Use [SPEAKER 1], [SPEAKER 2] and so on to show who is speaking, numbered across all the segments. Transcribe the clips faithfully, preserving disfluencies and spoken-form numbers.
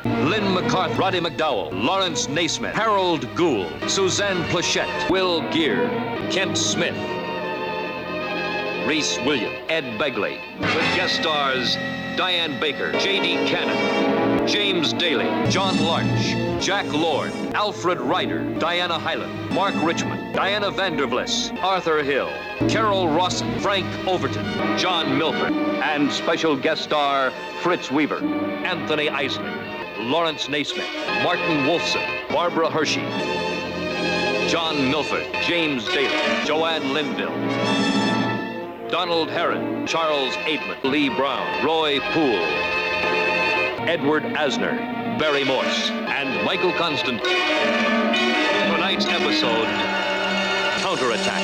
[SPEAKER 1] Lynn McCarthy, Roddy McDowell, Lawrence Naismith, Harold Gould, Suzanne Plachette, Will Geer, Kent Smith, Reese Williams, Ed Begley, with guest stars Diane Baker, J D Cannon, James Daly, John Larch, Jack Lord, Alfred Ryder, Diana Hyland, Mark Richmond, Diana Vanderbliss, Arthur Hill, Carol Rawson, Frank Overton, John Milford, and special guest star Fritz Weaver, Anthony Isley, Lawrence Naismith, Martin Wolfson, Barbara Hershey, John Milford, James Daly, Joanne Linville, Donald Herron, Charles Aidman, Lee Brown, Roy Poole, Edward Asner, Barry Morse, and Michael Constant. Tonight's episode, Counterattack.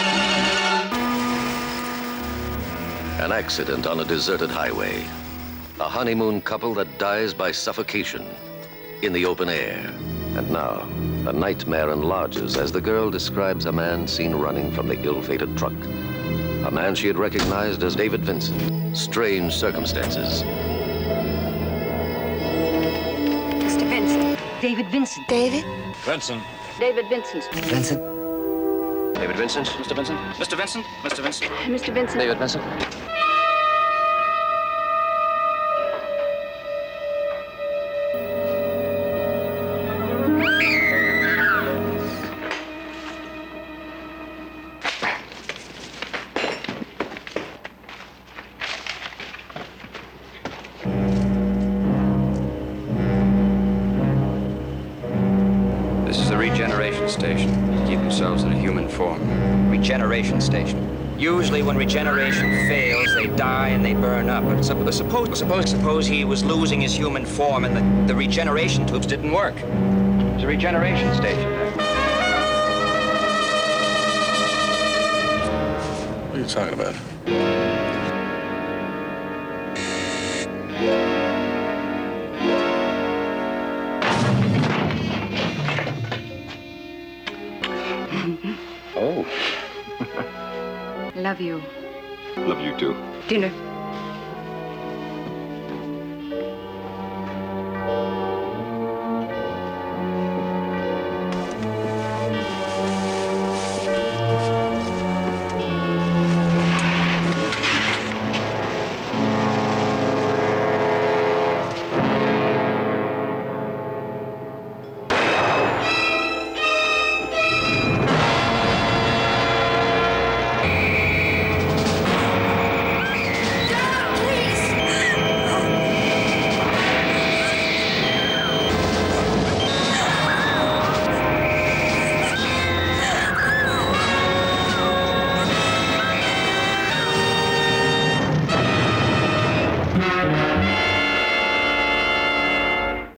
[SPEAKER 2] An accident on a deserted highway. A honeymoon couple that dies by suffocation in the open air. And now, a nightmare enlarges as the girl describes a man seen running from the ill-fated truck. A man she had recognized as David Vincent. Strange circumstances.
[SPEAKER 3] Mister Vincent. David Vincent.
[SPEAKER 4] David?
[SPEAKER 1] Vincent.
[SPEAKER 3] David Vincent.
[SPEAKER 4] Vincent.
[SPEAKER 2] David Vincent?
[SPEAKER 5] Mister Vincent? Mister Vincent? Mister Vincent?
[SPEAKER 3] Mister Vincent.
[SPEAKER 5] David Vincent?
[SPEAKER 6] This is the regeneration station. Keep yourselves in a human form.
[SPEAKER 5] Regeneration station. Usually when regeneration fails, they die and they burn up. But sup- suppose, suppose, suppose he was losing his human form and the, the regeneration tubes didn't work. It's a regeneration station.
[SPEAKER 6] What are you talking about? Oh.
[SPEAKER 3] Love you.
[SPEAKER 6] Love you too.
[SPEAKER 3] Dinner.